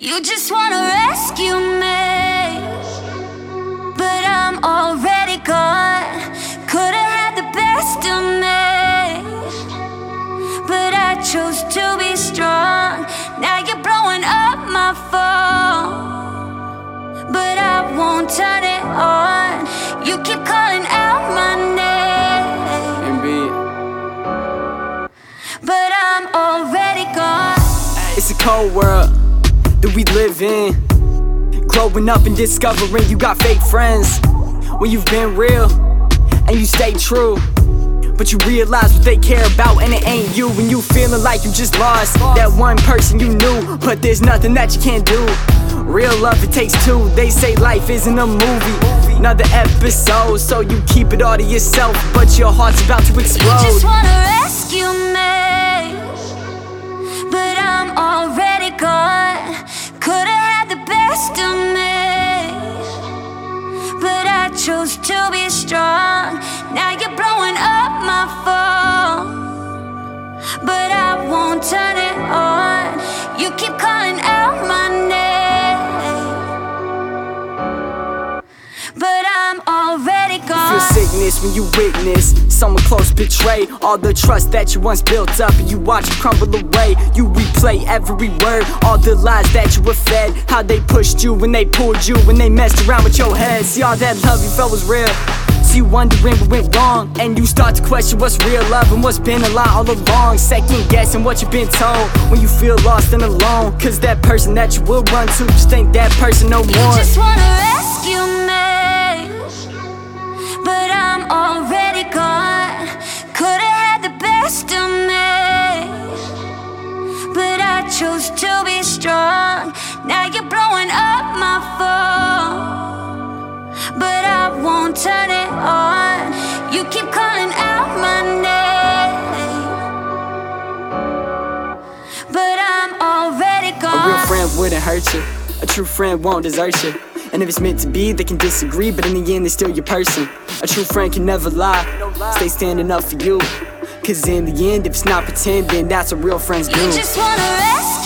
You just wanna rescue me, but I'm already gone. Could've had the best of me, but I chose to be strong. Now you're blowing up my phone, but I won't turn it on. You keep calling out my name, but I'm already gone. It's a cold world that we live in, growing up and discovering you got fake friends when you've been real and you stay true, but you realize what they care about and it ain't you. When you feeling like you just lost that one person you knew, but there's nothing that you can't do. Real love, it takes two. They say life isn't a movie, another episode, so you keep it all to yourself, but your heart's about to explode. You just wanna rescue me, but I'm already gone. Could've had the best of me, but I chose to be strong. Now you're blowing up my phone, but I won't turn it on. You keep calling out my name, but I'm already gone. You feel sickness when you witness someone close betray all the trust that you once built up, and you watch it crumble away. You replay every word, all the lies that you were fed, how they pushed you when they pulled you, when they messed around with your head. See, all that love you felt was real, so you wondering what went wrong, and you start to question what's real love and what's been a lie all along. Second guessing what you've been told when you feel lost and alone, cause that person that you will run to just ain't that person no more. You just wanna rescue me, but I'm already gone. Could've had the best of me, but I chose to be strong. Now you're blowing up my phone, but I won't turn it on. You keep calling out my name, but I'm already gone. A real friend wouldn't hurt you, a true friend won't desert you. And if it's meant to be, they can disagree, but in the end, they're still your person. A true friend can never lie, stay standing up for you, cause in the end, if it's not pretend, then that's what real friends do. You just wanna rescue